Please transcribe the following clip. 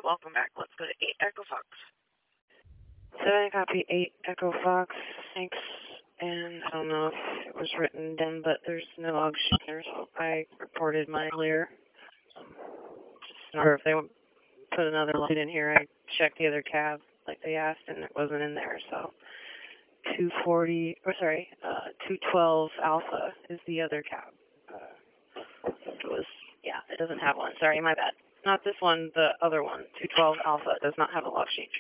welcome back. Let's go to 8 Echo Fox. 7 copy 8 Echo Fox, thanks. And I don't know if it was written down, but there's no log sheet here, so I reported mine earlier. Just not sure if they put another light in here. I checked the other cab like they asked, and it wasn't in there, so 212 Alpha is the other cab. It doesn't have one. Sorry, my bad. Not this one, the other one. 212 Alpha does not have a log sheet.